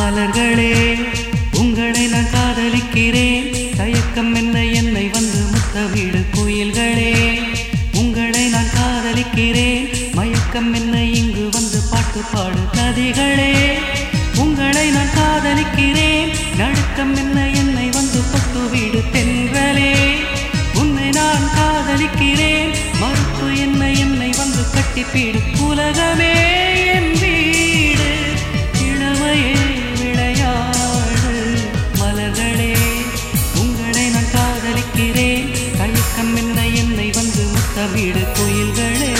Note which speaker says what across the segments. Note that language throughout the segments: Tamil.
Speaker 1: மலர்களே உங்களை நான் காதலிக்கிறேன், தயக்கம் என்ன என்னை வந்து முத்தமிடு குயில்களே. உங்களை நான் காதலிக்கிறேன், மயக்கம் என்ன இங்கு வந்து பாட்டு பாடு நதிகளே. உங்களை நான் காதலிக்கிறேன், நடுக்கம் என்ன என்னை வந்து தொட்டுவிடு தென்றலே. உன்னை நான் காதலிக்கிறேன், மறுப்பு என்ன என்னை வந்து கட்டிப்பிடு உலகமே என் வீடு, இளமையே விளையாடு. மலர்களே உங்களை நான் காதலிக்கிறேன், தயக்கம் என்ன என்னை வந்து முத்தமிடு குயில்களே.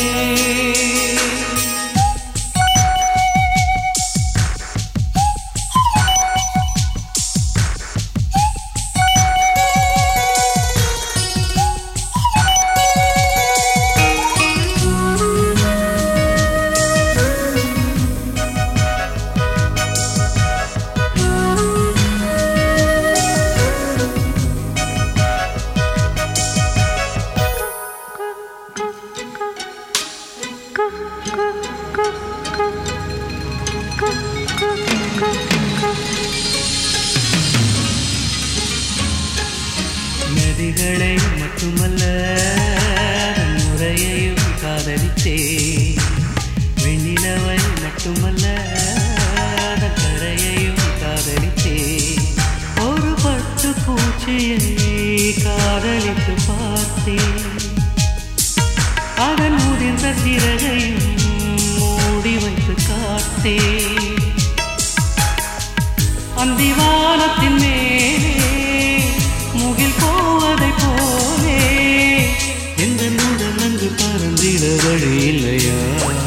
Speaker 1: நதிகளை மட்டுமல்ல முறையையும் காதலித்தே, வெண்ணிலவை மட்டுமல்ல கரையையும் காதலித்தே. ஒரு பட்டு பூச்சியை காதலித்து பார்த்தேன், அதன் முதிர்ந்த சிறகையும் மூடி வைத்து காத்தேன். அந்திவானத்தின் மேலே முகில் போவதை போலே எந்த முதல் அங்கு பறந்திட வழி இல்லையா.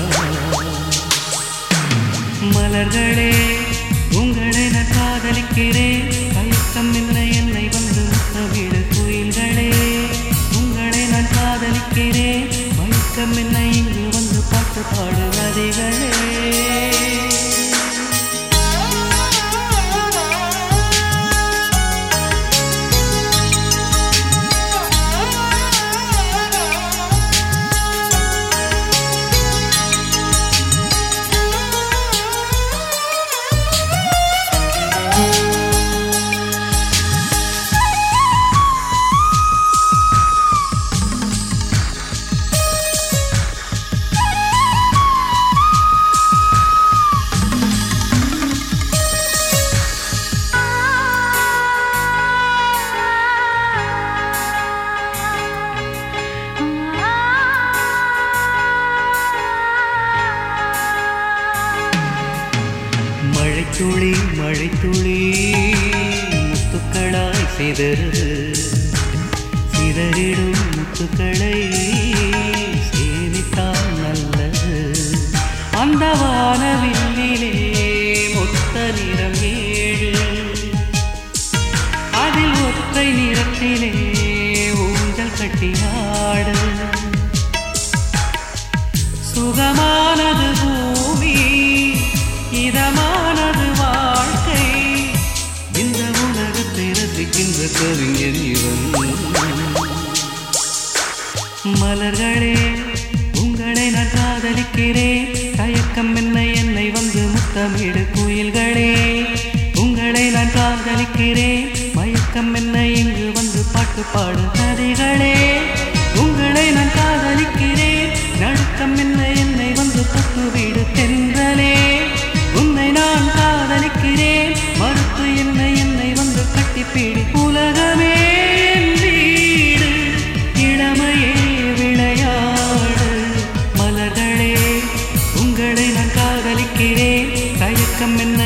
Speaker 1: மலர்களே உங்களை நான் காதலிக்கிறேன், தயக்கம் என்ன என்னை வந்து முத்தமிடு குயில்களே. உங்களை நான் காதலிக்கிறேன், மயக்கம் என்ன இங்கு வந்து பாட்டு பாடு நதிகளே. மழைத்துளி மழைத்துளி முத்துக்களாய் சிதறு, சிதறிடும் முத்துக்களை சேமித்தால் நல்லது. அந்த வானவில்லிலே மொத்த நிறம் 7, அதில் ஒற்றை நிறத்திலே ஊஞ்சல் கட்டியாடு. சுகமானது பூமி, இதமானது வாழ்க்கை, இந்த உலகத்தை ரசிக்கின்ற கவிஞன் இவன். மலர்களே உங்களை நான் காதலிக்கிறேன், தயக்கம் என்ன என்னை வந்து முத்தமிடு குயில்களே. உங்களை நான் காதலிக்கிறேன், மயக்கம் என்ன இங்கு வந்து பாட்டு பாடு நதிகளே. உங்களை நான் காதலிக்கிறேன், நடுக்கம் என்ன என்னை வந்து தொட்டுவிடு தென்றலே. உன்னை நான் காதலிக்கிறேன், மறுப்பு என்ன என்னை வந்து கட்டிப்பிடி உலகமே என் வீடு, இளமையே விளையாடு. மலர்களே உங்களை நான் காதலிக்கிறேன், தயக்கம் என்ன